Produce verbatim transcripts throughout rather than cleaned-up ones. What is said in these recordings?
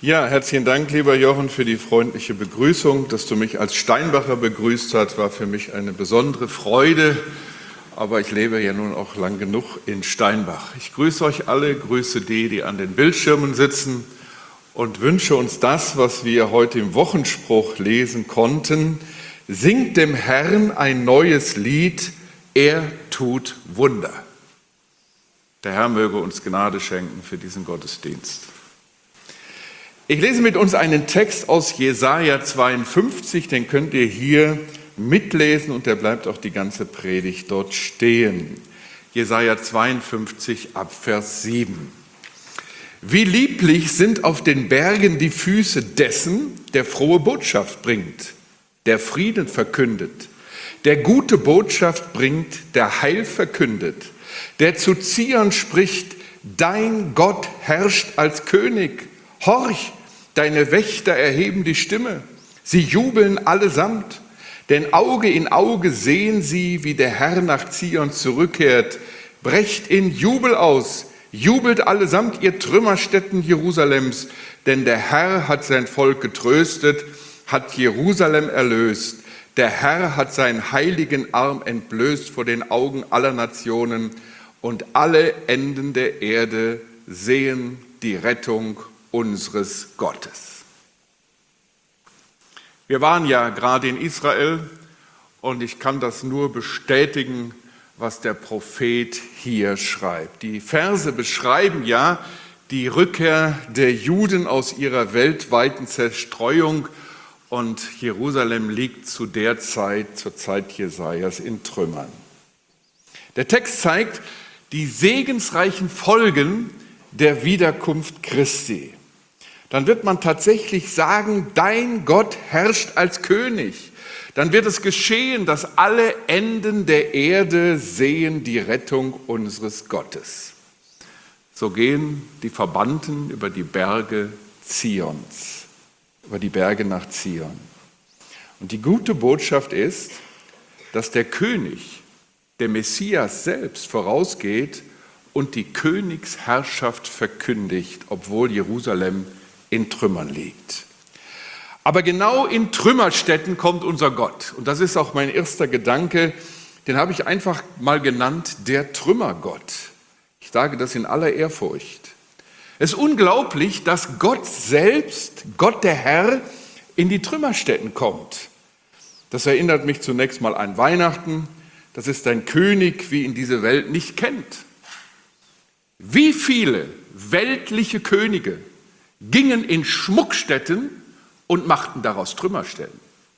Ja, herzlichen Dank, lieber Jochen, für die freundliche Begrüßung. Dass du mich als Steinbacher begrüßt hast, war für mich eine besondere Freude. Aber ich lebe ja nun auch lang genug in Steinbach. Ich grüße euch alle, grüße die, die an den Bildschirmen sitzen und wünsche uns das, was wir heute im Wochenspruch lesen konnten. Singt dem Herrn ein neues Lied, er tut Wunder. Der Herr möge uns Gnade schenken für diesen Gottesdienst. Ich lese mit uns einen Text aus Jesaja zweiundfünfzig, den könnt ihr hier mitlesen und der bleibt auch die ganze Predigt dort stehen. Jesaja zweiundfünfzig ab Vers sieben. Wie lieblich sind auf den Bergen die Füße dessen, der frohe Botschaft bringt, der Frieden verkündet, der gute Botschaft bringt, der Heil verkündet, der zu Zion spricht, dein Gott herrscht als König. Horch, deine Wächter erheben die Stimme, sie jubeln allesamt, denn Auge in Auge sehen sie, wie der Herr nach Zion zurückkehrt. Brecht in Jubel aus, jubelt allesamt ihr Trümmerstätten Jerusalems, denn der Herr hat sein Volk getröstet, hat Jerusalem erlöst. Der Herr hat seinen heiligen Arm entblößt vor den Augen aller Nationen und alle Enden der Erde sehen die Rettung unseres Gottes. Wir waren ja gerade in Israel und ich kann das nur bestätigen, was der Prophet hier schreibt. Die Verse beschreiben ja die Rückkehr der Juden aus ihrer weltweiten Zerstreuung und Jerusalem liegt zu der Zeit, zur Zeit Jesajas, in Trümmern. Der Text zeigt die segensreichen Folgen der Wiederkunft Christi. Dann wird man tatsächlich sagen, dein Gott herrscht als König. Dann wird es geschehen, dass alle Enden der Erde sehen die Rettung unseres Gottes. So gehen die Verbannten über die Berge Zions, über die Berge nach Zion. Und die gute Botschaft ist, dass der König, der Messias selbst, vorausgeht und die Königsherrschaft verkündigt, obwohl Jerusalem in Trümmern liegt. Aber genau in Trümmerstätten kommt unser Gott. Und das ist auch mein erster Gedanke, den habe ich einfach mal genannt, der Trümmergott. Ich sage das in aller Ehrfurcht. Es ist unglaublich, dass Gott selbst, Gott der Herr, in die Trümmerstätten kommt. Das erinnert mich zunächst mal an Weihnachten. Das ist ein König, wie ihn diese Welt nicht kennt. Wie viele weltliche Könige gingen in Schmuckstätten und machten daraus Trümmerstätten.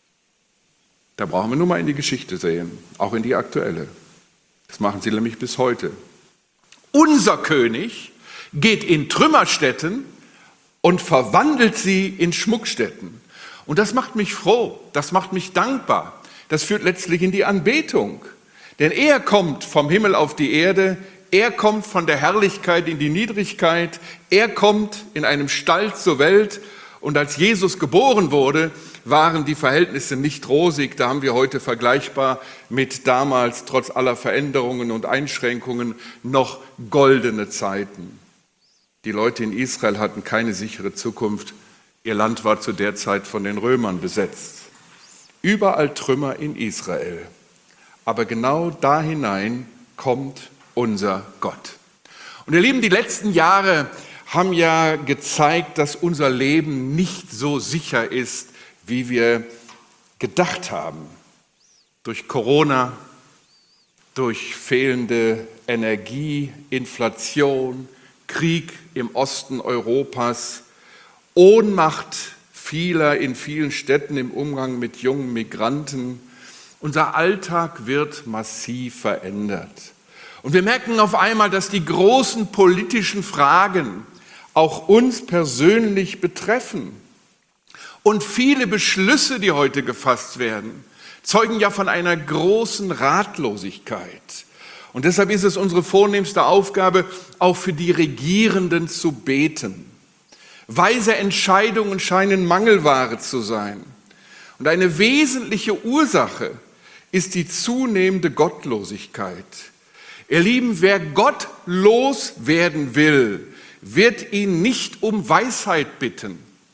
Da brauchen wir nur mal in die Geschichte sehen, auch in die aktuelle. Das machen sie nämlich bis heute. Unser König geht in Trümmerstätten und verwandelt sie in Schmuckstätten. Und das macht mich froh, das macht mich dankbar. Das führt letztlich in die Anbetung. Denn er kommt vom Himmel auf die Erde, er kommt von der Herrlichkeit in die Niedrigkeit, er kommt in einem Stall zur Welt und als Jesus geboren wurde, waren die Verhältnisse nicht rosig. Da haben wir heute vergleichbar mit damals, trotz aller Veränderungen und Einschränkungen, noch goldene Zeiten. Die Leute in Israel hatten keine sichere Zukunft. Ihr Land war zu der Zeit von den Römern besetzt. Überall Trümmer in Israel. Aber genau da hinein kommt unser Gott. Und ihr Lieben, die letzten Jahre haben ja gezeigt, dass unser Leben nicht so sicher ist, wie wir gedacht haben. Durch Corona, durch fehlende Energie, Inflation, Krieg im Osten Europas, Ohnmacht vieler in vielen Städten im Umgang mit jungen Migranten. Unser Alltag wird massiv verändert. Und wir merken auf einmal, dass die großen politischen Fragen auch uns persönlich betreffen. Und viele Beschlüsse, die heute gefasst werden, zeugen ja von einer großen Ratlosigkeit. Und deshalb ist es unsere vornehmste Aufgabe, auch für die Regierenden zu beten. Weise Entscheidungen scheinen Mangelware zu sein. Und eine wesentliche Ursache ist die zunehmende Gottlosigkeit. Ihr Lieben, wer gottlos werden will, wird ihn nicht um Weisheit bitten.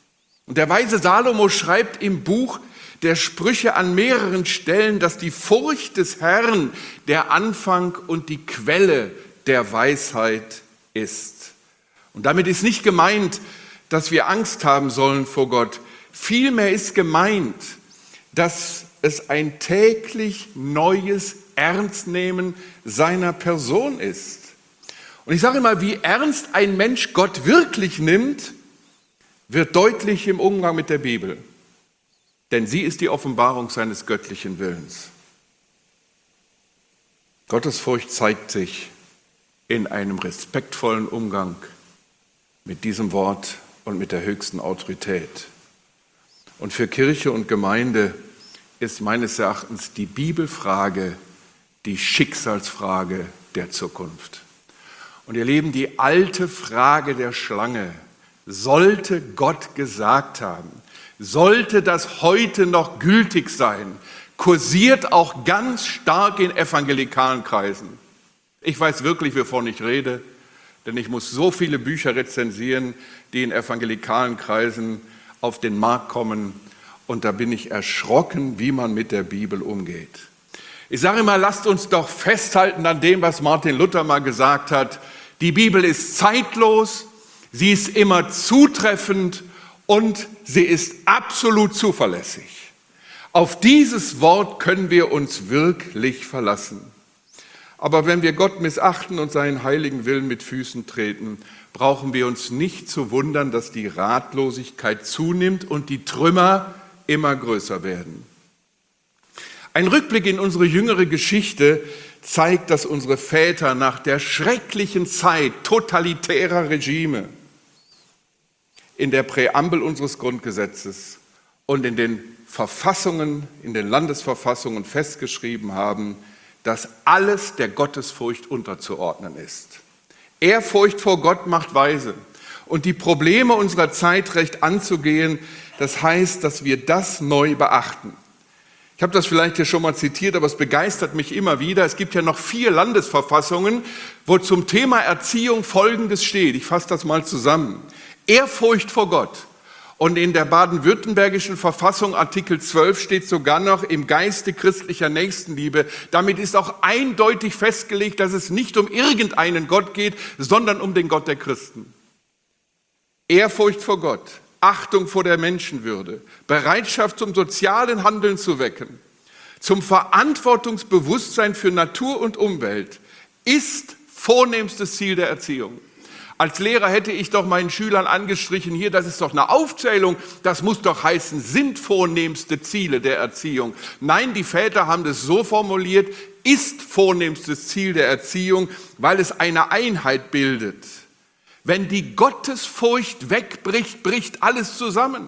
Und der weise Salomo schreibt im Buch der Sprüche an mehreren Stellen, dass die Furcht des Herrn der Anfang und die Quelle der Weisheit ist. Und damit ist nicht gemeint, dass wir Angst haben sollen vor Gott. Vielmehr ist gemeint, dass es ein täglich neues Ernstnehmen seiner Person ist. Und ich sage mal, wie ernst ein Mensch Gott wirklich nimmt, wird deutlich im Umgang mit der Bibel. Denn sie ist die Offenbarung seines göttlichen Willens. Gottesfurcht zeigt sich in einem respektvollen Umgang mit diesem Wort und mit der höchsten Autorität. Und für Kirche und Gemeinde ist meines Erachtens die Bibelfrage die Schicksalsfrage der Zukunft. Und ihr Lieben, die alte Frage der Schlange, sollte Gott gesagt haben, sollte das heute noch gültig sein, kursiert auch ganz stark in evangelikalen Kreisen. Ich weiß wirklich, wovon ich rede, denn ich muss so viele Bücher rezensieren, die in evangelikalen Kreisen auf den Markt kommen. Und da bin ich erschrocken, wie man mit der Bibel umgeht. Ich sage immer, lasst uns doch festhalten an dem, was Martin Luther mal gesagt hat. Die Bibel ist zeitlos, sie ist immer zutreffend und sie ist absolut zuverlässig. Auf dieses Wort können wir uns wirklich verlassen. Aber wenn wir Gott missachten und seinen heiligen Willen mit Füßen treten, brauchen wir uns nicht zu wundern, dass die Ratlosigkeit zunimmt und die Trümmer immer größer werden. Ein Rückblick in unsere jüngere Geschichte zeigt, dass unsere Väter nach der schrecklichen Zeit totalitärer Regime in der Präambel unseres Grundgesetzes und in den Verfassungen, in den Landesverfassungen festgeschrieben haben, dass alles der Gottesfurcht unterzuordnen ist. Ehrfurcht vor Gott macht weise. Und die Probleme unserer Zeit recht anzugehen, das heißt, dass wir das neu beachten. Ich habe das vielleicht hier schon mal zitiert, aber es begeistert mich immer wieder. Es gibt ja noch vier Landesverfassungen, wo zum Thema Erziehung Folgendes steht. Ich fasse das mal zusammen. Ehrfurcht vor Gott. Und in der baden-württembergischen Verfassung, Artikel zwölf, steht sogar noch im Geiste christlicher Nächstenliebe. Damit ist auch eindeutig festgelegt, dass es nicht um irgendeinen Gott geht, sondern um den Gott der Christen. Ehrfurcht vor Gott, Achtung vor der Menschenwürde, Bereitschaft zum sozialen Handeln zu wecken, zum Verantwortungsbewusstsein für Natur und Umwelt ist vornehmstes Ziel der Erziehung. Als Lehrer hätte ich doch meinen Schülern angestrichen, hier, das ist doch eine Aufzählung, das muss doch heißen, sind vornehmste Ziele der Erziehung. Nein, die Väter haben das so formuliert, ist vornehmstes Ziel der Erziehung, weil es eine Einheit bildet. Wenn die Gottesfurcht wegbricht, bricht alles zusammen.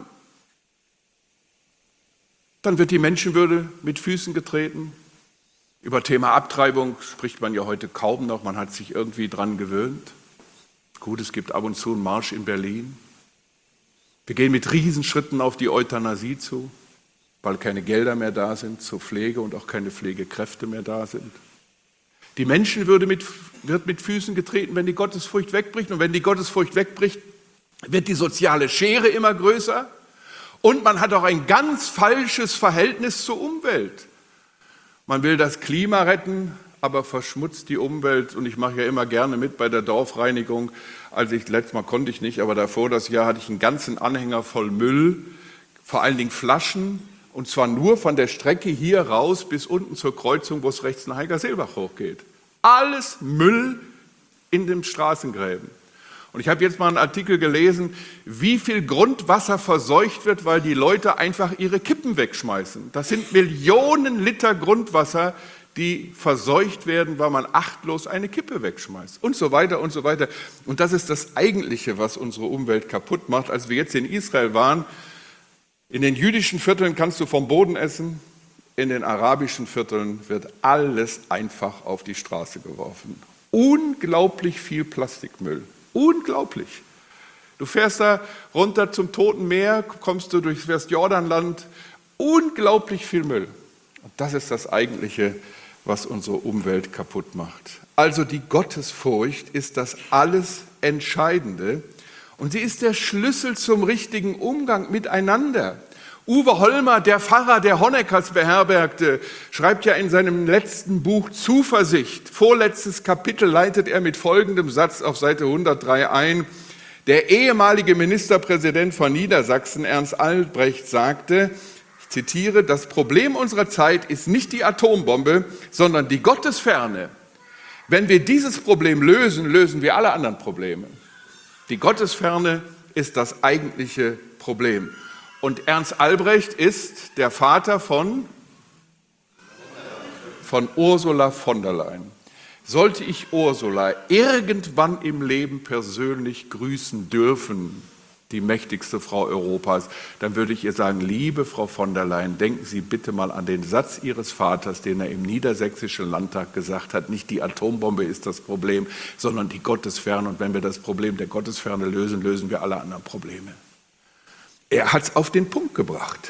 Dann wird die Menschenwürde mit Füßen getreten. Über Thema Abtreibung spricht man ja heute kaum noch, man hat sich irgendwie dran gewöhnt. Gut, es gibt ab und zu einen Marsch in Berlin. Wir gehen mit Riesenschritten auf die Euthanasie zu, weil keine Gelder mehr da sind zur Pflege und auch keine Pflegekräfte mehr da sind. Die Menschenwürde mit, wird mit Füßen getreten, wenn die Gottesfurcht wegbricht. Und wenn die Gottesfurcht wegbricht, wird die soziale Schere immer größer. Und man hat auch ein ganz falsches Verhältnis zur Umwelt. Man will das Klima retten, aber verschmutzt die Umwelt. Und ich mache ja immer gerne mit bei der Dorfreinigung. Also ich, letztes Mal konnte ich nicht, aber davor das Jahr hatte ich einen ganzen Anhänger voll Müll, vor allen Dingen Flaschen. Und zwar nur von der Strecke hier raus bis unten zur Kreuzung, wo es rechts nach Heigerseelbach hochgeht. Alles Müll in den Straßengräben. Und ich habe jetzt mal einen Artikel gelesen, wie viel Grundwasser verseucht wird, weil die Leute einfach ihre Kippen wegschmeißen. Das sind Millionen Liter Grundwasser, die verseucht werden, weil man achtlos eine Kippe wegschmeißt und so weiter und so weiter. Und das ist das Eigentliche, was unsere Umwelt kaputt macht. Als wir jetzt in Israel waren, in den jüdischen Vierteln kannst du vom Boden essen, in den arabischen Vierteln wird alles einfach auf die Straße geworfen. Unglaublich viel Plastikmüll, unglaublich. Du fährst da runter zum Toten Meer, kommst du durchs Westjordanland, unglaublich viel Müll. Und das ist das Eigentliche, was unsere Umwelt kaputt macht. Also die Gottesfurcht ist das alles Entscheidende. Und sie ist der Schlüssel zum richtigen Umgang miteinander. Uwe Hollmer, der Pfarrer, der Honeckers beherbergte, schreibt ja in seinem letzten Buch Zuversicht, vorletztes Kapitel, leitet er mit folgendem Satz auf Seite hundertdrei ein. Der ehemalige Ministerpräsident von Niedersachsen, Ernst Albrecht, sagte, ich zitiere, das Problem unserer Zeit ist nicht die Atombombe, sondern die Gottesferne. Wenn wir dieses Problem lösen, lösen wir alle anderen Probleme. Die Gottesferne ist das eigentliche Problem. Und Ernst Albrecht ist der Vater von, von Ursula von der Leyen. Sollte ich Ursula irgendwann im Leben persönlich grüßen dürfen, die mächtigste Frau Europas, dann würde ich ihr sagen, liebe Frau von der Leyen, denken Sie bitte mal an den Satz Ihres Vaters, den er im Niedersächsischen Landtag gesagt hat, nicht die Atombombe ist das Problem, sondern die Gottesferne. Und wenn wir das Problem der Gottesferne lösen, lösen wir alle anderen Probleme. Er hat es auf den Punkt gebracht.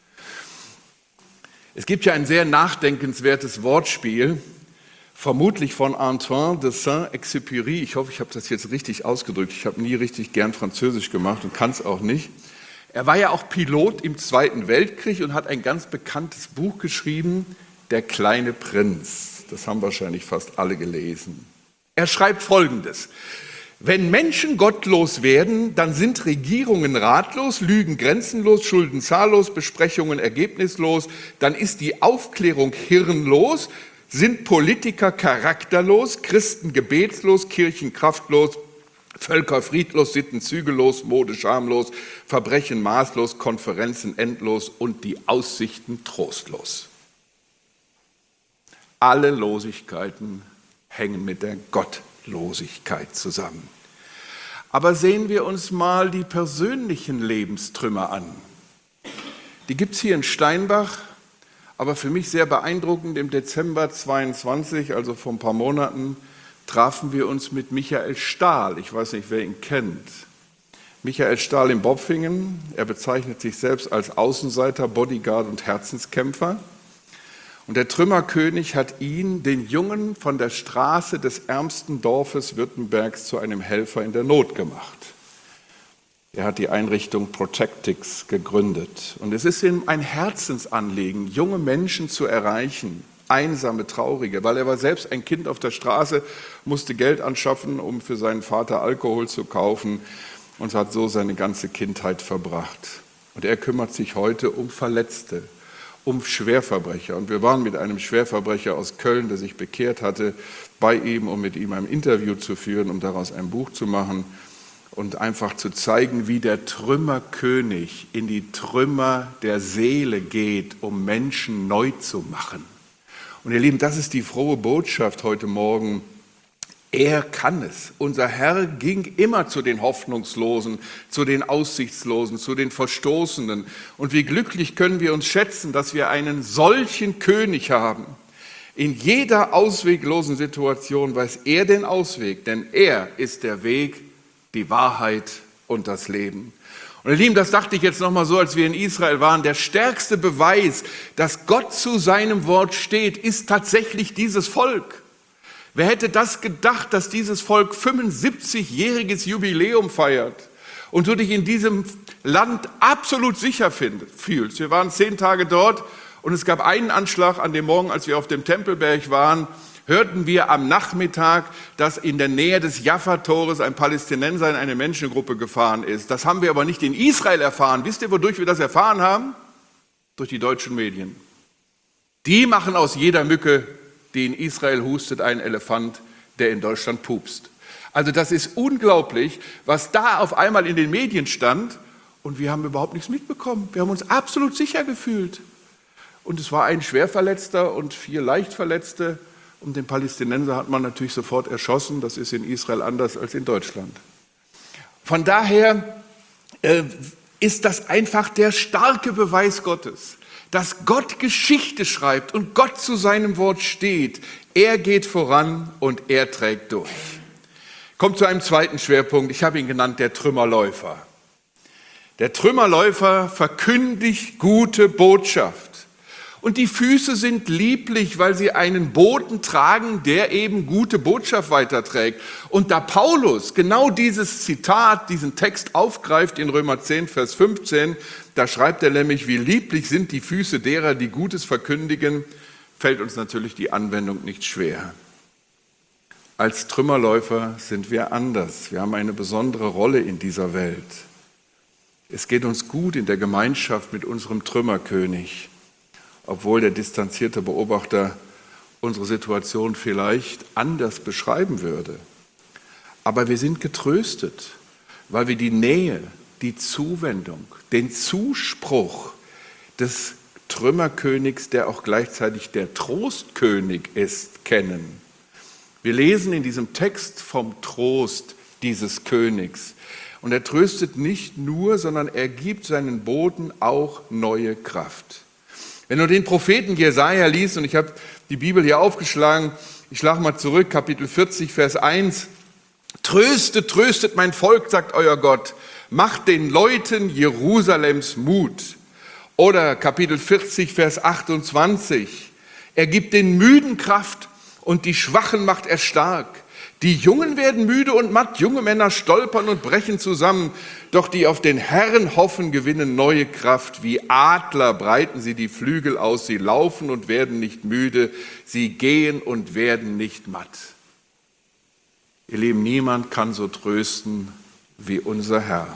Es gibt ja ein sehr nachdenkenswertes Wortspiel, vermutlich von Antoine de Saint-Exupéry. Ich hoffe, ich habe das jetzt richtig ausgedrückt. Ich habe nie richtig gern Französisch gemacht und kann es auch nicht. Er war ja auch Pilot im Zweiten Weltkrieg und hat ein ganz bekanntes Buch geschrieben, Der kleine Prinz. Das haben wahrscheinlich fast alle gelesen. Er schreibt Folgendes. Wenn Menschen gottlos werden, dann sind Regierungen ratlos, Lügen grenzenlos, Schulden zahllos, Besprechungen ergebnislos, dann ist die Aufklärung hirnlos, sind Politiker charakterlos, Christen gebetslos, Kirchen kraftlos, Völker friedlos, Sitten zügellos, Mode schamlos, Verbrechen maßlos, Konferenzen endlos und die Aussichten trostlos. Alle Losigkeiten hängen mit der Gottlosigkeit zusammen. Aber sehen wir uns mal die persönlichen Lebenstrümmer an. Die gibt es hier in Steinbach, aber für mich sehr beeindruckend, im Dezember zweiundzwanzig, also vor ein paar Monaten, trafen wir uns mit Michael Stahl. Ich weiß nicht, wer ihn kennt. Michael Stahl in Bopfingen. Er bezeichnet sich selbst als Außenseiter, Bodyguard und Herzenskämpfer. Und der Trümmerkönig hat ihn, den Jungen von der Straße des ärmsten Dorfes Württembergs, zu einem Helfer in der Not gemacht. Er hat die Einrichtung Protectix gegründet. Und es ist ihm ein Herzensanliegen, junge Menschen zu erreichen, einsame, traurige, weil er war selbst ein Kind auf der Straße, musste Geld anschaffen, um für seinen Vater Alkohol zu kaufen und hat so seine ganze Kindheit verbracht. Und er kümmert sich heute um Verletzte, um Schwerverbrecher. Und wir waren mit einem Schwerverbrecher aus Köln, der sich bekehrt hatte, bei ihm, um mit ihm ein Interview zu führen, um daraus ein Buch zu machen und einfach zu zeigen, wie der Trümmerkönig in die Trümmer der Seele geht, um Menschen neu zu machen. Und ihr Lieben, das ist die frohe Botschaft heute Morgen. Er kann es. Unser Herr ging immer zu den Hoffnungslosen, zu den Aussichtslosen, zu den Verstoßenen. Und wie glücklich können wir uns schätzen, dass wir einen solchen König haben. In jeder ausweglosen Situation weiß er den Ausweg, denn er ist der Weg, die Wahrheit und das Leben. Und ihr Lieben, das dachte ich jetzt nochmal so, als wir in Israel waren, der stärkste Beweis, dass Gott zu seinem Wort steht, ist tatsächlich dieses Volk. Wer hätte das gedacht, dass dieses Volk fünfundsiebzigjähriges Jubiläum feiert und du dich in diesem Land absolut sicher fühlst? Wir waren zehn Tage dort und es gab einen Anschlag an dem Morgen, als wir auf dem Tempelberg waren, hörten wir am Nachmittag, dass in der Nähe des Jaffa-Tores ein Palästinenser in eine Menschengruppe gefahren ist. Das haben wir aber nicht in Israel erfahren. Wisst ihr, wodurch wir das erfahren haben? Durch die deutschen Medien. Die machen aus jeder Mücke, die in Israel hustet, einen Elefant, der in Deutschland pupst. Also das ist unglaublich, was da auf einmal in den Medien stand und wir haben überhaupt nichts mitbekommen. Wir haben uns absolut sicher gefühlt. Und es war ein Schwerverletzter und vier Leichtverletzte. Und den Palästinenser hat man natürlich sofort erschossen. Das ist in Israel anders als in Deutschland. Von daher äh, ist das einfach der starke Beweis Gottes, dass Gott Geschichte schreibt und Gott zu seinem Wort steht. Er geht voran und er trägt durch. Kommt zu einem zweiten Schwerpunkt. Ich habe ihn genannt, der Trümmerläufer. Der Trümmerläufer verkündigt gute Botschaft. Und die Füße sind lieblich, weil sie einen Boten tragen, der eben gute Botschaft weiterträgt. Und da Paulus genau dieses Zitat, diesen Text aufgreift in Römer zehn, Vers fünfzehn, da schreibt er nämlich, wie lieblich sind die Füße derer, die Gutes verkündigen, fällt uns natürlich die Anwendung nicht schwer. Als Trümmerläufer sind wir anders. Wir haben eine besondere Rolle in dieser Welt. Es geht uns gut in der Gemeinschaft mit unserem Trümmerkönig, obwohl der distanzierte Beobachter unsere Situation vielleicht anders beschreiben würde. Aber wir sind getröstet, weil wir die Nähe, die Zuwendung, den Zuspruch des Trümmerkönigs, der auch gleichzeitig der Trostkönig ist, kennen. Wir lesen in diesem Text vom Trost dieses Königs. Und er tröstet nicht nur, sondern er gibt seinen Boten auch neue Kraft. Wenn du den Propheten Jesaja liest, und ich habe die Bibel hier aufgeschlagen, ich schlage mal zurück, Kapitel vierzig, Vers eins. Tröstet, tröstet mein Volk, sagt euer Gott, macht den Leuten Jerusalems Mut. Oder Kapitel vierzig, Vers achtundzwanzig. Er gibt den Müden Kraft und die Schwachen macht er stark. Die Jungen werden müde und matt, junge Männer stolpern und brechen zusammen. Doch die auf den Herrn hoffen, gewinnen neue Kraft. Wie Adler breiten sie die Flügel aus. Sie laufen und werden nicht müde. Sie gehen und werden nicht matt. Ihr Lieben, niemand kann so trösten wie unser Herr.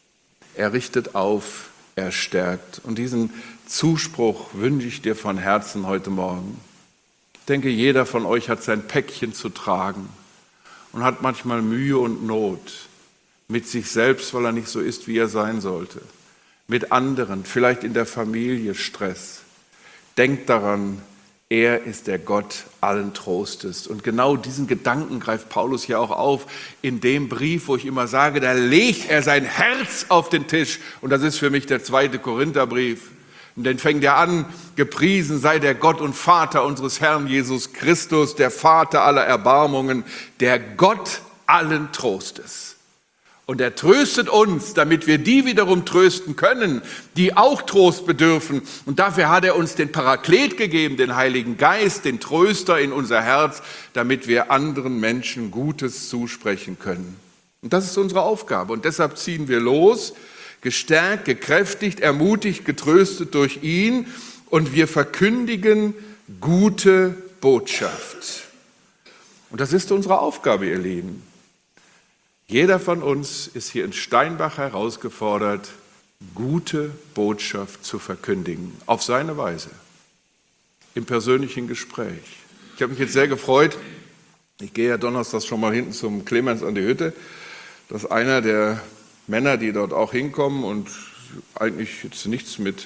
Er richtet auf, er stärkt. Und diesen Zuspruch wünsche ich dir von Herzen heute Morgen. Ich denke, jeder von euch hat sein Päckchen zu tragen und hat manchmal Mühe und Not mit sich selbst, weil er nicht so ist, wie er sein sollte. Mit anderen, vielleicht in der Familie Stress. Denkt daran, er ist der Gott allen Trostes. Und genau diesen Gedanken greift Paulus ja auch auf in dem Brief, wo ich immer sage, da legt er sein Herz auf den Tisch. Und das ist für mich der zweite Korintherbrief. Und dann fängt er an, gepriesen sei der Gott und Vater unseres Herrn Jesus Christus, der Vater aller Erbarmungen, der Gott allen Trostes. Und er tröstet uns, damit wir die wiederum trösten können, die auch Trost bedürfen. Und dafür hat er uns den Paraklet gegeben, den Heiligen Geist, den Tröster in unser Herz, damit wir anderen Menschen Gutes zusprechen können. Und das ist unsere Aufgabe. Und deshalb ziehen wir los, gestärkt, gekräftigt, ermutigt, getröstet durch ihn. Und wir verkündigen gute Botschaft. Und das ist unsere Aufgabe, ihr Lieben. Jeder von uns ist hier in Steinbach herausgefordert, gute Botschaft zu verkündigen, auf seine Weise, im persönlichen Gespräch. Ich habe mich jetzt sehr gefreut, ich gehe ja donnerstags schon mal hinten zum Clemens an die Hütte, dass einer der Männer, die dort auch hinkommen und eigentlich jetzt nichts mit,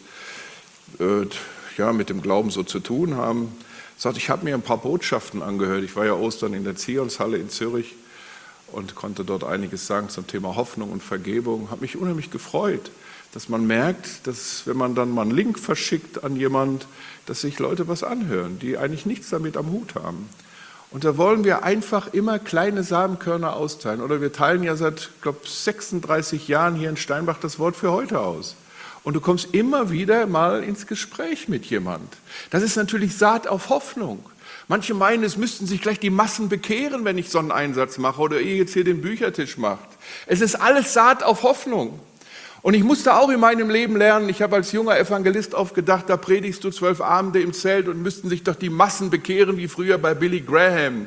äh, ja, mit dem Glauben so zu tun haben, sagt, ich habe mir ein paar Botschaften angehört. Ich war ja Ostern in der Zionshalle in Zürich und konnte dort einiges sagen zum Thema Hoffnung und Vergebung. Hat mich unheimlich gefreut, dass man merkt, dass wenn man dann mal einen Link verschickt an jemand, dass sich Leute was anhören, die eigentlich nichts damit am Hut haben. Und da wollen wir einfach immer kleine Samenkörner austeilen. Oder wir teilen ja seit, glaube ich, sechsunddreißig Jahren hier in Steinbach das Wort für heute aus. Und du kommst immer wieder mal ins Gespräch mit jemand. Das ist natürlich Saat auf Hoffnung. Manche meinen, es müssten sich gleich die Massen bekehren, wenn ich so einen Einsatz mache oder ihr jetzt hier den Büchertisch macht. Es ist alles Saat auf Hoffnung. Und ich musste auch in meinem Leben lernen, ich habe als junger Evangelist oft gedacht, da predigst du zwölf Abende im Zelt und müssten sich doch die Massen bekehren, wie früher bei Billy Graham.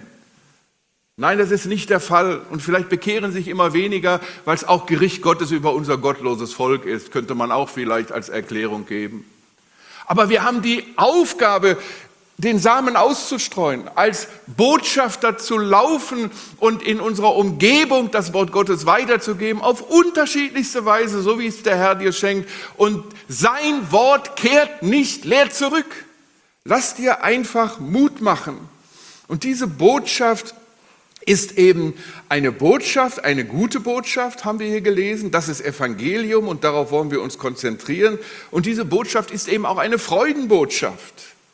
Nein, das ist nicht der Fall. Und vielleicht bekehren sich immer weniger, weil es auch Gericht Gottes über unser gottloses Volk ist, könnte man auch vielleicht als Erklärung geben. Aber wir haben die Aufgabe, den Samen auszustreuen, als Botschafter zu laufen und in unserer Umgebung das Wort Gottes weiterzugeben, auf unterschiedlichste Weise, so wie es der Herr dir schenkt. Und sein Wort kehrt nicht leer zurück. Lass dir einfach Mut machen. Und diese Botschaft ist eben eine Botschaft, eine gute Botschaft, haben wir hier gelesen. Das ist Evangelium und darauf wollen wir uns konzentrieren. Und diese Botschaft ist eben auch eine Freudenbotschaft.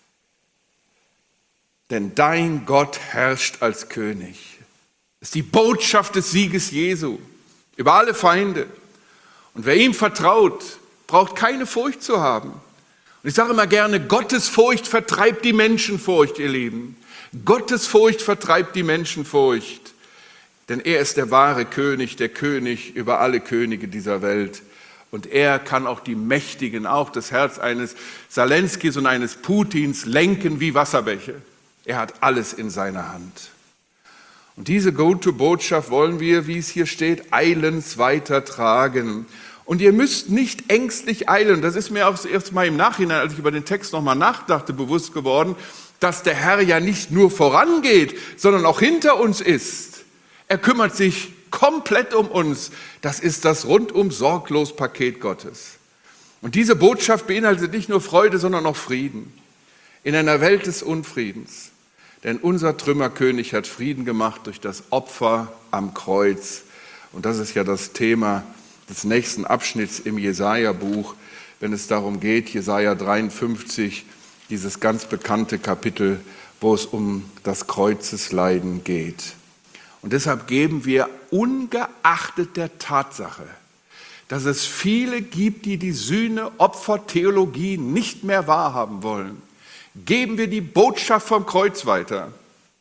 Denn dein Gott herrscht als König. Das ist die Botschaft des Sieges Jesu über alle Feinde. Und wer ihm vertraut, braucht keine Furcht zu haben. Und ich sage immer gerne, Gottesfurcht vertreibt die Menschenfurcht, ihr Lieben. Gottesfurcht vertreibt die Menschenfurcht. Denn er ist der wahre König, der König über alle Könige dieser Welt. Und er kann auch die Mächtigen, auch das Herz eines Zelenskis und eines Putins lenken wie Wasserbäche. Er hat alles in seiner Hand. Und diese gute Botschaft wollen wir, wie es hier steht, eilends weitertragen. Und ihr müsst nicht ängstlich eilen. Das ist mir auch erst mal im Nachhinein, als ich über den Text nochmal nachdachte, bewusst geworden, dass der Herr ja nicht nur vorangeht, sondern auch hinter uns ist. Er kümmert sich komplett um uns. Das ist das rundum sorglos Paket Gottes. Und diese Botschaft beinhaltet nicht nur Freude, sondern auch Frieden. In einer Welt des Unfriedens. Denn unser Trümmerkönig hat Frieden gemacht durch das Opfer am Kreuz. Und das ist ja das Thema des nächsten Abschnitts im Jesaja-Buch, wenn es darum geht, Jesaja dreiundfünfzig, dieses ganz bekannte Kapitel, wo es um das Kreuzesleiden geht. Und deshalb geben wir ungeachtet der Tatsache, dass es viele gibt, die die Sühne-Opfer-Theologie nicht mehr wahrhaben wollen, geben wir die Botschaft vom Kreuz weiter.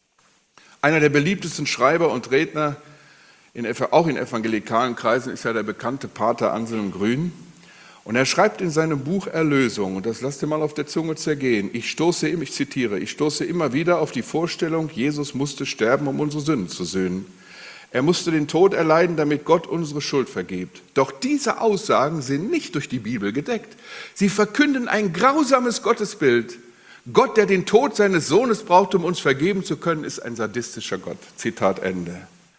Einer der beliebtesten Schreiber und Redner, in, auch in evangelikalen Kreisen, ist ja der bekannte Pater Anselm Grün. Und er schreibt in seinem Buch Erlösung, und das lasst ihr mal auf der Zunge zergehen, ich stoße, ich zitiere, ich stoße immer wieder auf die Vorstellung, Jesus musste sterben, um unsere Sünden zu sühnen. Er musste den Tod erleiden, damit Gott unsere Schuld vergibt. Doch diese Aussagen sind nicht durch die Bibel gedeckt. Sie verkünden ein grausames Gottesbild. Gott, der den Tod seines Sohnes braucht, um uns vergeben zu können, ist ein sadistischer Gott. Zitat Ende.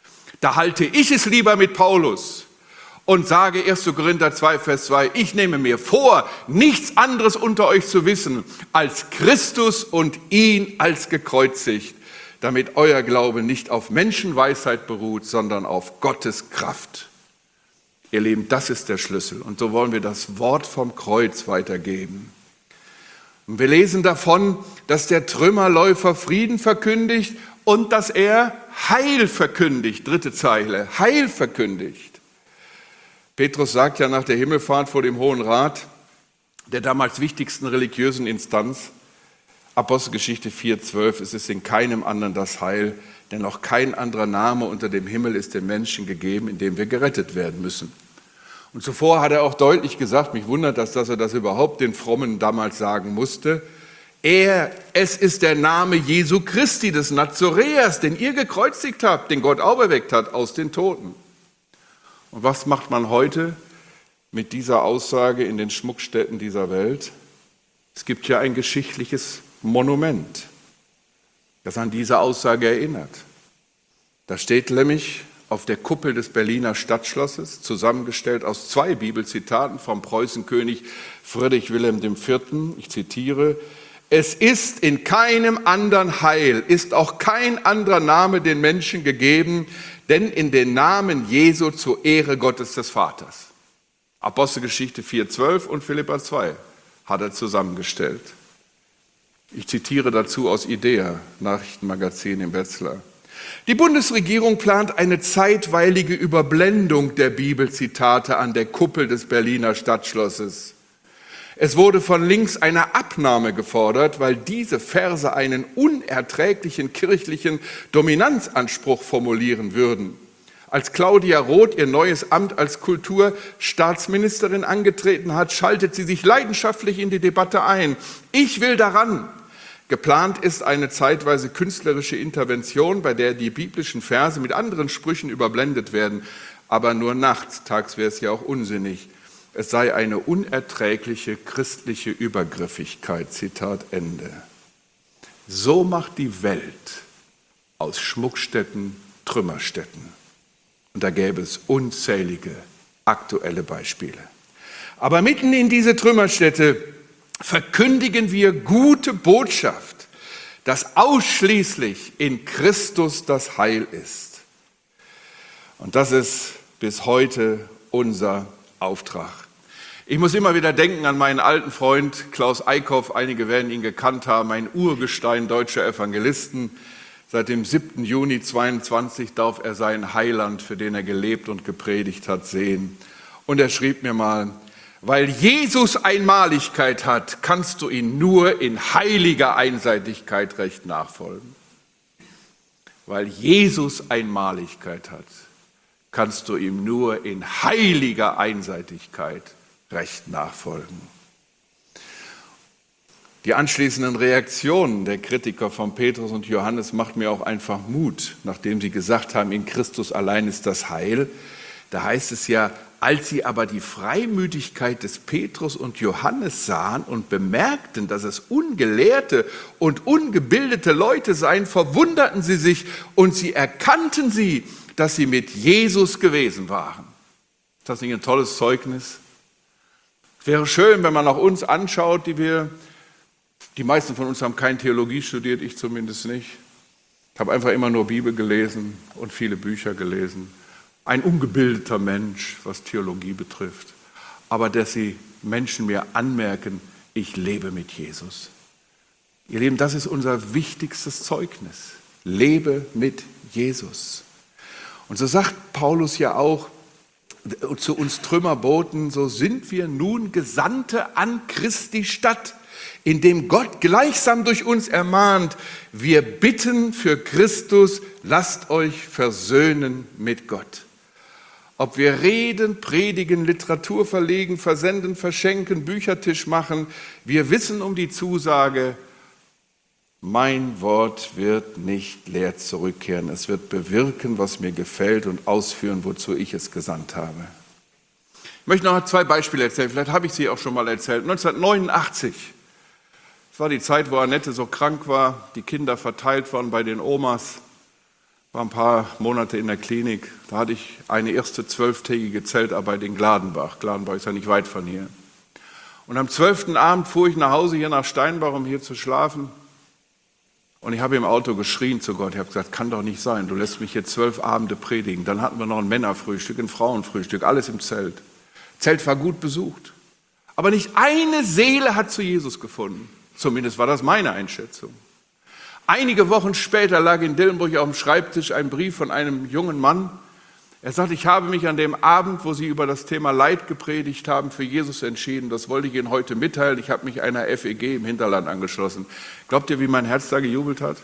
Da halte ich es lieber mit Paulus und sage erster Korinther zwei, Vers zwei, ich nehme mir vor, nichts anderes unter euch zu wissen, als Christus und ihn als gekreuzigt, damit euer Glaube nicht auf Menschenweisheit beruht, sondern auf Gottes Kraft. Ihr Lieben, das ist der Schlüssel. Und so wollen wir das Wort vom Kreuz weitergeben. Und wir lesen davon, dass der Trümmerläufer Frieden verkündigt und dass er Heil verkündigt. Dritte Zeile, Heil verkündigt. Petrus sagt ja nach der Himmelfahrt vor dem Hohen Rat, der damals wichtigsten religiösen Instanz, Apostelgeschichte vier, zwölf, es ist in keinem anderen das Heil, denn auch kein anderer Name unter dem Himmel ist den Menschen gegeben, in dem wir gerettet werden müssen. Und zuvor hat er auch deutlich gesagt, mich wundert das, dass er das überhaupt den Frommen damals sagen musste, er, es ist der Name Jesu Christi des Nazoräers, den ihr gekreuzigt habt, den Gott auferweckt hat aus den Toten. Und was macht man heute mit dieser Aussage in den Schmuckstätten dieser Welt? Es gibt ja ein geschichtliches Monument, das an diese Aussage erinnert. Da steht nämlich auf der Kuppel des Berliner Stadtschlosses, zusammengestellt aus zwei Bibelzitaten vom Preußenkönig Friedrich Wilhelm der Vierte, ich zitiere, es ist in keinem anderen Heil, ist auch kein anderer Name den Menschen gegeben, denn in den Namen Jesu zur Ehre Gottes des Vaters. Apostelgeschichte vier, zwölf und Philipper zwei hat er zusammengestellt. Ich zitiere dazu aus IDEA, Nachrichtenmagazin in Wetzlar. Die Bundesregierung plant eine zeitweilige Überblendung der Bibelzitate an der Kuppel des Berliner Stadtschlosses. Es wurde von links eine Abnahme gefordert, weil diese Verse einen unerträglichen kirchlichen Dominanzanspruch formulieren würden. Als Claudia Roth ihr neues Amt als Kulturstaatsministerin angetreten hat, schaltet sie sich leidenschaftlich in die Debatte ein. Ich will daran. Geplant ist eine zeitweise künstlerische Intervention, bei der die biblischen Verse mit anderen Sprüchen überblendet werden, aber nur nachts, tags wäre es ja auch unsinnig. Es sei eine unerträgliche christliche Übergriffigkeit, Zitat Ende. So macht die Welt aus Schmuckstätten Trümmerstätten. Und da gäbe es unzählige aktuelle Beispiele. Aber mitten in diese Trümmerstätte verkündigen wir gute Botschaft, dass ausschließlich in Christus das Heil ist. Und das ist bis heute unser Auftrag. Ich muss immer wieder denken an meinen alten Freund Klaus Eickhoff, einige werden ihn gekannt haben, ein Urgestein deutscher Evangelisten. Seit dem siebten Juni zweiundzwanzig darf er seinen Heiland, für den er gelebt und gepredigt hat, sehen. Und er schrieb mir mal, Weil Jesus Einmaligkeit hat, kannst du ihn nur in heiliger Einseitigkeit recht nachfolgen. Weil Jesus Einmaligkeit hat, kannst du ihm nur in heiliger Einseitigkeit recht nachfolgen. Die anschließenden Reaktionen der Kritiker von Petrus und Johannes macht mir auch einfach Mut, nachdem sie gesagt haben, in Christus allein ist das Heil. Da heißt es ja, als sie aber die Freimütigkeit des Petrus und Johannes sahen und bemerkten, dass es ungelehrte und ungebildete Leute seien, verwunderten sie sich und sie erkannten sie, dass sie mit Jesus gewesen waren. Ist das nicht ein tolles Zeugnis? Es wäre schön, wenn man auch uns anschaut, die wir, die meisten von uns haben keine Theologie studiert, ich zumindest nicht. Ich habe einfach immer nur Bibel gelesen und viele Bücher gelesen. Ein ungebildeter Mensch, was Theologie betrifft. Aber dass sie Menschen mir anmerken, ich lebe mit Jesus. Ihr Lieben, das ist unser wichtigstes Zeugnis. Lebe mit Jesus. Und so sagt Paulus ja auch zu uns Trümmerboten, so sind wir nun Gesandte an Christi Stadt, indem Gott gleichsam durch uns ermahnt, wir bitten für Christus, lasst euch versöhnen mit Gott. Ob wir reden, predigen, Literatur verlegen, versenden, verschenken, Büchertisch machen, wir wissen um die Zusage, mein Wort wird nicht leer zurückkehren. Es wird bewirken, was mir gefällt und ausführen, wozu ich es gesandt habe. Ich möchte noch zwei Beispiele erzählen, vielleicht habe ich sie auch schon mal erzählt. neunzehnhundertneunundachtzig, das war die Zeit, wo Annette so krank war, die Kinder verteilt waren bei den Omas, war ein paar Monate in der Klinik. Da hatte ich eine erste zwölftägige Zeltarbeit in Gladenbach. Gladenbach ist ja nicht weit von hier. Und am zwölften Abend fuhr ich nach Hause hier nach Steinbach, um hier zu schlafen. Und ich habe im Auto geschrien zu Gott. Ich habe gesagt, kann doch nicht sein, du lässt mich hier zwölf Abende predigen. Dann hatten wir noch ein Männerfrühstück, ein Frauenfrühstück, alles im Zelt. Zelt war gut besucht. Aber nicht eine Seele hat zu Jesus gefunden. Zumindest war das meine Einschätzung. Einige Wochen später lag in Dillenburg auf dem Schreibtisch ein Brief von einem jungen Mann. Er sagt, ich habe mich an dem Abend, wo Sie über das Thema Leid gepredigt haben, für Jesus entschieden. Das wollte ich Ihnen heute mitteilen. Ich habe mich einer F E G im Hinterland angeschlossen. Glaubt ihr, wie mein Herz da gejubelt hat?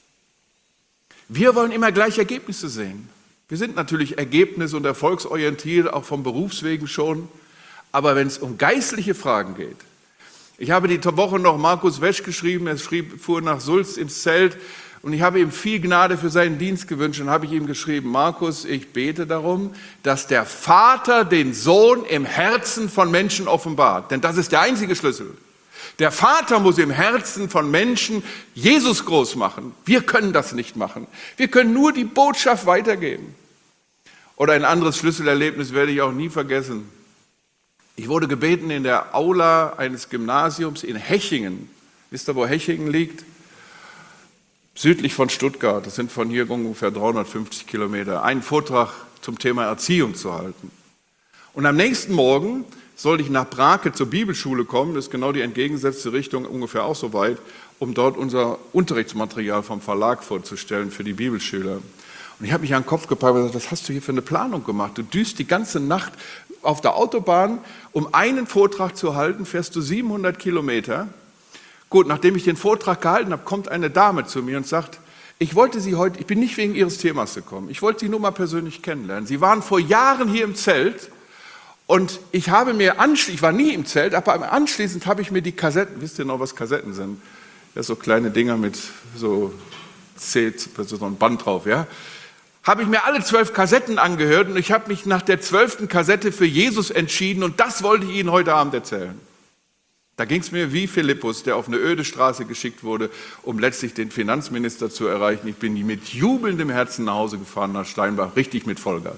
Wir wollen immer gleich Ergebnisse sehen. Wir sind natürlich ergebnis- und erfolgsorientiert, auch vom Berufswegen schon. Aber wenn es um geistliche Fragen geht, ich habe die Woche noch Markus Wesch geschrieben, er schrieb, fuhr nach Sulz ins Zelt und ich habe ihm viel Gnade für seinen Dienst gewünscht und habe ich ihm geschrieben, Markus, ich bete darum, dass der Vater den Sohn im Herzen von Menschen offenbart, denn das ist der einzige Schlüssel. Der Vater muss im Herzen von Menschen Jesus groß machen. Wir können das nicht machen. Wir können nur die Botschaft weitergeben. Oder ein anderes Schlüsselerlebnis werde ich auch nie vergessen. Ich wurde gebeten in der Aula eines Gymnasiums in Hechingen. Wisst ihr, wo Hechingen liegt? Südlich von Stuttgart. Das sind von hier ungefähr dreihundertfünfzig Kilometer. Einen Vortrag zum Thema Erziehung zu halten. Und am nächsten Morgen sollte ich nach Brake zur Bibelschule kommen. Das ist genau die entgegengesetzte Richtung, ungefähr auch so weit, um dort unser Unterrichtsmaterial vom Verlag vorzustellen für die Bibelschüler. Und ich habe mich an den Kopf gepackt und gesagt, was hast du hier für eine Planung gemacht? Du düst die ganze Nacht auf der Autobahn, um einen Vortrag zu halten, fährst du siebenhundert Kilometer. Gut, nachdem ich den Vortrag gehalten habe, kommt eine Dame zu mir und sagt, ich wollte Sie heute, ich bin nicht wegen Ihres Themas gekommen, ich wollte Sie nur mal persönlich kennenlernen. Sie waren vor Jahren hier im Zelt und ich habe mir anschließend, ich war nie im Zelt, aber anschließend habe ich mir die Kassetten, wisst ihr noch, was Kassetten sind? Ja, so kleine Dinger mit so, so ein Band drauf, ja. Habe ich mir alle zwölf Kassetten angehört und ich habe mich nach der zwölften Kassette für Jesus entschieden und das wollte ich Ihnen heute Abend erzählen. Da ging es mir wie Philippus, der auf eine öde Straße geschickt wurde, um letztlich den Finanzminister zu erreichen. Ich bin mit jubelndem Herzen nach Hause gefahren nach Steinbach, richtig mit Vollgas.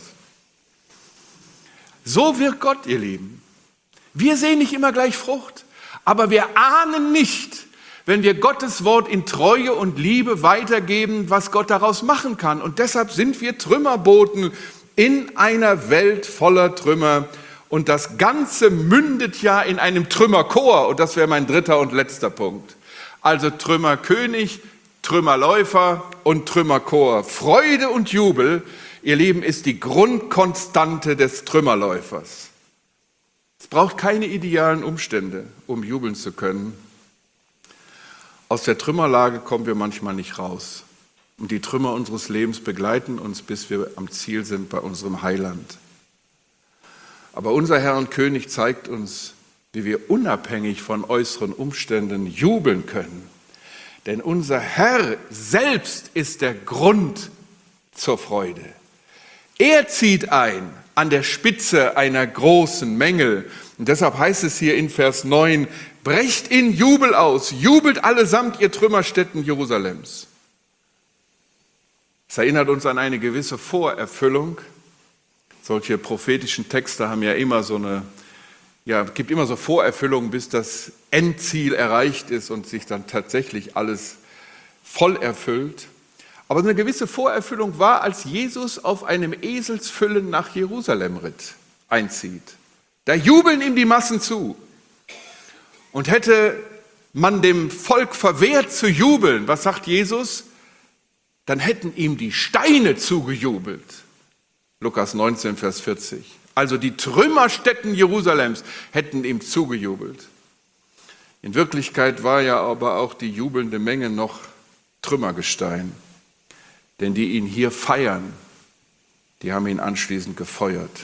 So wirkt Gott, ihr Lieben. Wir sehen nicht immer gleich Frucht, aber wir ahnen nicht, wenn wir Gottes Wort in Treue und Liebe weitergeben, was Gott daraus machen kann. Und deshalb sind wir Trümmerboten in einer Welt voller Trümmer. Und das Ganze mündet ja in einem Trümmerchor. Und das wäre mein dritter und letzter Punkt. Also Trümmerkönig, Trümmerläufer und Trümmerchor. Freude und Jubel, ihr Lieben, ist die Grundkonstante des Trümmerläufers. Es braucht keine idealen Umstände, um jubeln zu können. Aus der Trümmerlage kommen wir manchmal nicht raus. Und die Trümmer unseres Lebens begleiten uns, bis wir am Ziel sind bei unserem Heiland. Aber unser Herr und König zeigt uns, wie wir unabhängig von äußeren Umständen jubeln können. Denn unser Herr selbst ist der Grund zur Freude. Er zieht ein an der Spitze einer großen Menge. Und deshalb heißt es hier in Vers neun, brecht in Jubel aus, jubelt allesamt ihr Trümmerstätten Jerusalems. Es erinnert uns an eine gewisse Vorerfüllung. Solche prophetischen Texte haben ja immer so eine, ja, gibt immer so Vorerfüllungen, bis das Endziel erreicht ist und sich dann tatsächlich alles voll erfüllt. Aber eine gewisse Vorerfüllung war, als Jesus auf einem Eselsfüllen nach Jerusalem ritt, einzieht. Da jubeln ihm die Massen zu. Und hätte man dem Volk verwehrt zu jubeln, was sagt Jesus? Dann hätten ihm die Steine zugejubelt. Lukas neunzehn, Vers vierzig. Also die Trümmerstätten Jerusalems hätten ihm zugejubelt. In Wirklichkeit war ja aber auch die jubelnde Menge noch Trümmergestein. Denn die ihn hier feiern, die haben ihn anschließend gefeuert.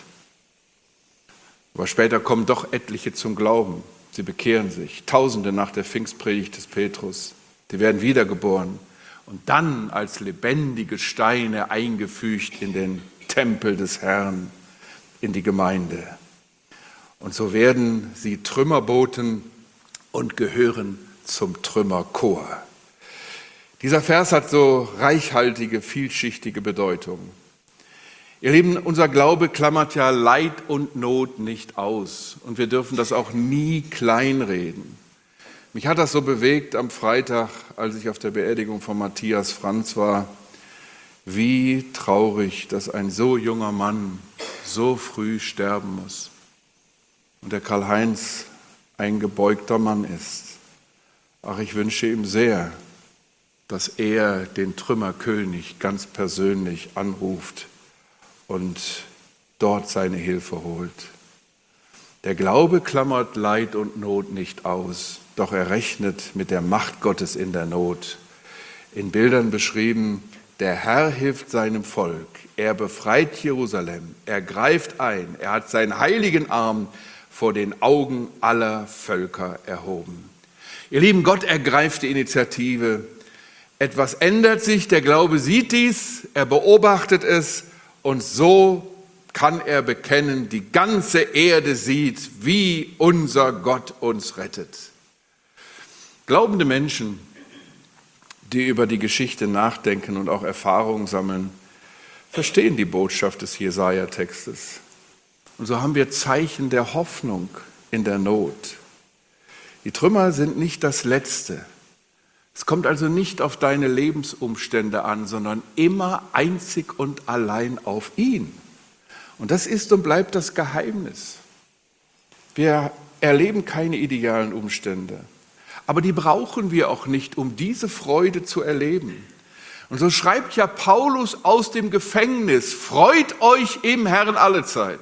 Aber später kommen doch etliche zum Glauben. Sie bekehren sich. Tausende nach der Pfingstpredigt des Petrus. Die werden wiedergeboren und dann als lebendige Steine eingefügt in den Tempel des Herrn, in die Gemeinde. Und so werden sie Trümmerboten und gehören zum Trümmerchor. Dieser Vers hat so reichhaltige, vielschichtige Bedeutung. Ihr Lieben, unser Glaube klammert ja Leid und Not nicht aus. Und wir dürfen das auch nie kleinreden. Mich hat das so bewegt am Freitag, als ich auf der Beerdigung von Matthias Franz war. Wie traurig, dass ein so junger Mann so früh sterben muss. Und der Karl-Heinz ein gebeugter Mann ist. Ach, ich wünsche ihm sehr, dass er den Trümmerkönig ganz persönlich anruft und dort seine Hilfe holt. Der Glaube klammert Leid und Not nicht aus, doch er rechnet mit der Macht Gottes in der Not. In Bildern beschrieben, der Herr hilft seinem Volk, er befreit Jerusalem, er greift ein, er hat seinen heiligen Arm vor den Augen aller Völker erhoben. Ihr Lieben, Gott ergreift die Initiative. Etwas ändert sich, der Glaube sieht dies, er beobachtet es und so kann er bekennen, die ganze Erde sieht, wie unser Gott uns rettet. Glaubende Menschen, die über die Geschichte nachdenken und auch Erfahrungen sammeln, verstehen die Botschaft des Jesaja-Textes. Und so haben wir Zeichen der Hoffnung in der Not. Die Trümmer sind nicht das Letzte. Es kommt also nicht auf deine Lebensumstände an, sondern immer einzig und allein auf ihn. Und das ist und bleibt das Geheimnis. Wir erleben keine idealen Umstände, aber die brauchen wir auch nicht, um diese Freude zu erleben. Und so schreibt ja Paulus aus dem Gefängnis, freut euch im Herrn allezeit.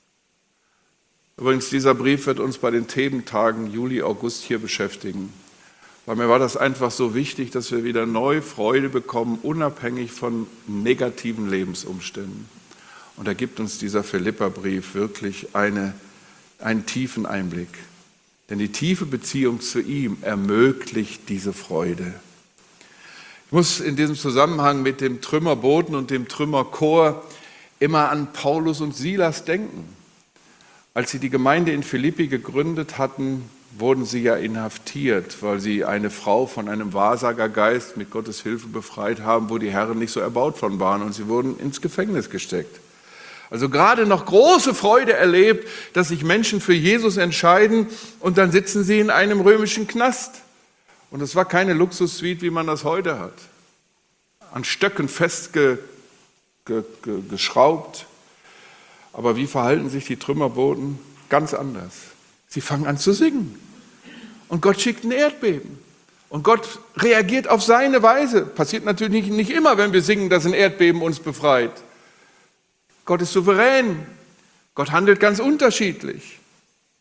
Übrigens, dieser Brief wird uns bei den Thementagen Juli, August hier beschäftigen. Weil mir war das einfach so wichtig, dass wir wieder neu Freude bekommen, unabhängig von negativen Lebensumständen. Und da gibt uns dieser Philipperbrief wirklich eine, einen tiefen Einblick. Denn die tiefe Beziehung zu ihm ermöglicht diese Freude. Ich muss in diesem Zusammenhang mit dem Trümmerboten und dem Trümmerchor immer an Paulus und Silas denken. Als sie die Gemeinde in Philippi gegründet hatten, wurden sie ja inhaftiert, weil sie eine Frau von einem Wahrsagergeist mit Gottes Hilfe befreit haben, wo die Herren nicht so erbaut von waren, und sie wurden ins Gefängnis gesteckt. Also gerade noch große Freude erlebt, dass sich Menschen für Jesus entscheiden und dann sitzen sie in einem römischen Knast. Und es war keine Luxussuite, wie man das heute hat. An Stöcken festgeschraubt. Ge, ge, geschraubt. Aber wie verhalten sich die Trümmerboten? Ganz anders. Sie fangen an zu singen. Und Gott schickt ein Erdbeben. Und Gott reagiert auf seine Weise. Passiert natürlich nicht immer, wenn wir singen, dass ein Erdbeben uns befreit. Gott ist souverän. Gott handelt ganz unterschiedlich.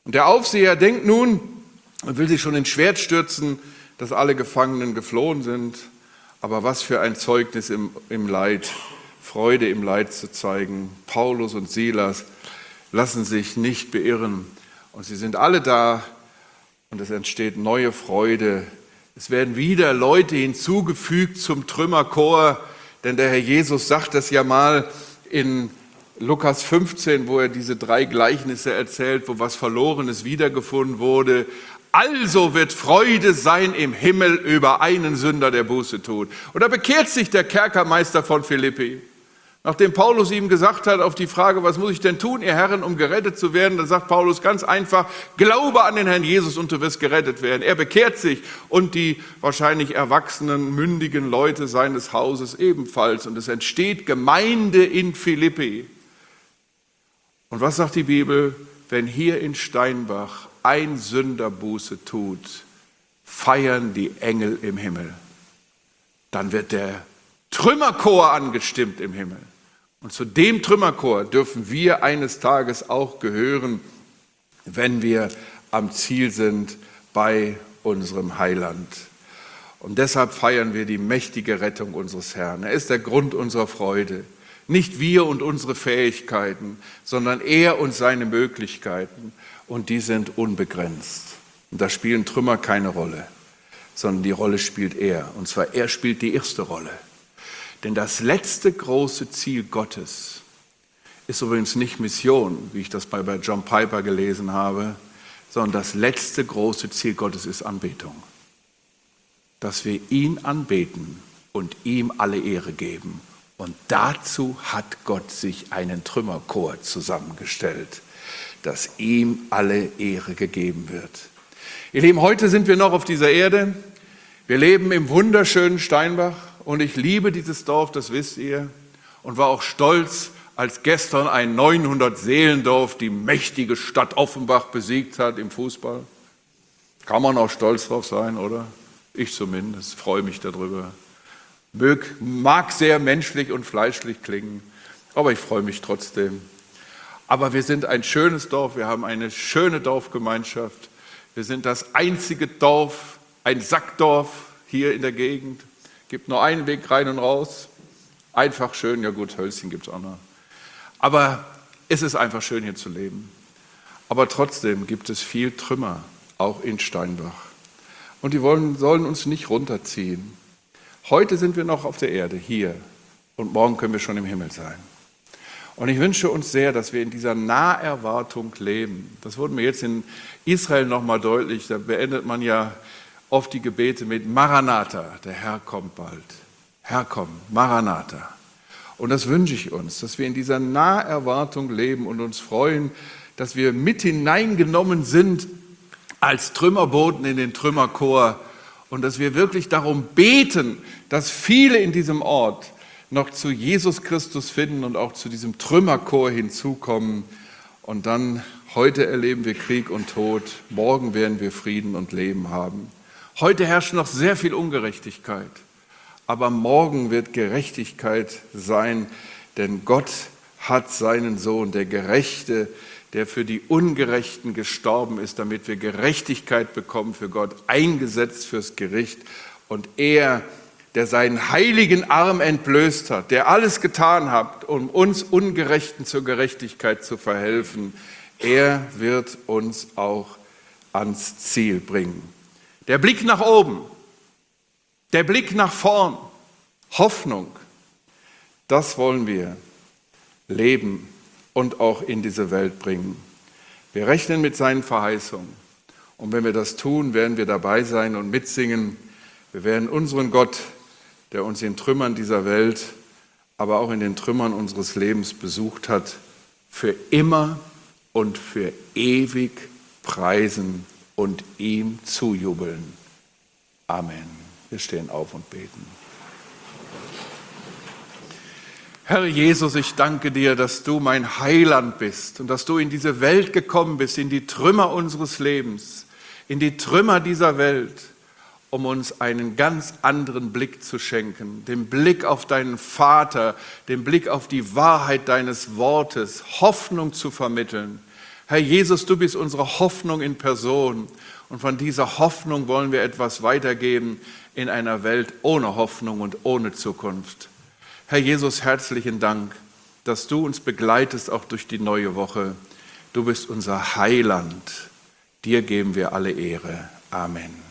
Und der Aufseher denkt nun und will sich schon ins Schwert stürzen, dass alle Gefangenen geflohen sind. Aber was für ein Zeugnis im, im Leid, Freude im Leid zu zeigen. Paulus und Silas lassen sich nicht beirren. Und sie sind alle da und es entsteht neue Freude. Es werden wieder Leute hinzugefügt zum Trümmerchor, denn der Herr Jesus sagt das ja mal in Lukas fünfzehn, wo er diese drei Gleichnisse erzählt, wo was Verlorenes wiedergefunden wurde. Also wird Freude sein im Himmel über einen Sünder, der Buße tut. Und da bekehrt sich der Kerkermeister von Philippi. Nachdem Paulus ihm gesagt hat, auf die Frage, was muss ich denn tun, ihr Herren, um gerettet zu werden, dann sagt Paulus ganz einfach, glaube an den Herrn Jesus und du wirst gerettet werden. Er bekehrt sich und die wahrscheinlich erwachsenen, mündigen Leute seines Hauses ebenfalls. Und es entsteht Gemeinde in Philippi. Und was sagt die Bibel? Wenn hier in Steinbach ein Sünder Buße tut, feiern die Engel im Himmel. Dann wird der Trümmerchor angestimmt im Himmel. Und zu dem Trümmerchor dürfen wir eines Tages auch gehören, wenn wir am Ziel sind bei unserem Heiland. Und deshalb feiern wir die mächtige Rettung unseres Herrn. Er ist der Grund unserer Freude. Nicht wir und unsere Fähigkeiten, sondern er und seine Möglichkeiten. Und die sind unbegrenzt. Und da spielen Trümmer keine Rolle, sondern die Rolle spielt er. Und zwar er spielt die erste Rolle. Denn das letzte große Ziel Gottes ist übrigens nicht Mission, wie ich das bei John Piper gelesen habe, sondern das letzte große Ziel Gottes ist Anbetung. Dass wir ihn anbeten und ihm alle Ehre geben. Und dazu hat Gott sich einen Trümmerchor zusammengestellt, dass ihm alle Ehre gegeben wird. Ihr Lieben, heute sind wir noch auf dieser Erde. Wir leben im wunderschönen Steinbach und ich liebe dieses Dorf, das wisst ihr, und war auch stolz, als gestern ein neunhundert-Seelendorf die mächtige Stadt Offenbach besiegt hat im Fußball. Kann man auch stolz drauf sein, oder? Ich zumindest, freue mich darüber. Mag sehr menschlich und fleischlich klingen, aber ich freue mich trotzdem. Aber wir sind ein schönes Dorf, wir haben eine schöne Dorfgemeinschaft. Wir sind das einzige Dorf, ein Sackdorf hier in der Gegend. Gibt nur einen Weg rein und raus. Einfach schön, ja gut, Hölzchen gibt es auch noch. Aber es ist einfach schön hier zu leben. Aber trotzdem gibt es viel Trümmer, auch in Steinbach. Und die wollen, sollen uns nicht runterziehen. Heute sind wir noch auf der Erde, hier. Und morgen können wir schon im Himmel sein. Und ich wünsche uns sehr, dass wir in dieser Naherwartung leben. Das wurde mir jetzt in Israel nochmal deutlich. Da beendet man ja oft die Gebete mit Maranatha. Der Herr kommt bald. Herr, komm, Maranatha. Und das wünsche ich uns, dass wir in dieser Naherwartung leben und uns freuen, dass wir mit hineingenommen sind als Trümmerboten in den Trümmerchor und dass wir wirklich darum beten, dass viele in diesem Ort noch zu Jesus Christus finden und auch zu diesem Trümmerchor hinzukommen. Und dann, heute erleben wir Krieg und Tod, morgen werden wir Frieden und Leben haben. Heute herrscht noch sehr viel Ungerechtigkeit, aber morgen wird Gerechtigkeit sein, denn Gott hat seinen Sohn, der Gerechte, der für die Ungerechten gestorben ist, damit wir Gerechtigkeit bekommen für Gott, eingesetzt fürs Gericht. Und er, der seinen heiligen Arm entblößt hat, der alles getan hat, um uns Ungerechten zur Gerechtigkeit zu verhelfen, er wird uns auch ans Ziel bringen. Der Blick nach oben, der Blick nach vorn, Hoffnung, das wollen wir leben und auch in diese Welt bringen. Wir rechnen mit seinen Verheißungen. Und wenn wir das tun, werden wir dabei sein und mitsingen. Wir werden unseren Gott, der uns in Trümmern dieser Welt, aber auch in den Trümmern unseres Lebens besucht hat, für immer und für ewig preisen und ihm zujubeln. Amen. Wir stehen auf und beten. Herr Jesus, ich danke dir, dass du mein Heiland bist und dass du in diese Welt gekommen bist, in die Trümmer unseres Lebens, in die Trümmer dieser Welt, um uns einen ganz anderen Blick zu schenken, den Blick auf deinen Vater, den Blick auf die Wahrheit deines Wortes, Hoffnung zu vermitteln. Herr Jesus, du bist unsere Hoffnung in Person. Und von dieser Hoffnung wollen wir etwas weitergeben in einer Welt ohne Hoffnung und ohne Zukunft. Herr Jesus, herzlichen Dank, dass du uns begleitest, auch durch die neue Woche. Du bist unser Heiland. Dir geben wir alle Ehre. Amen.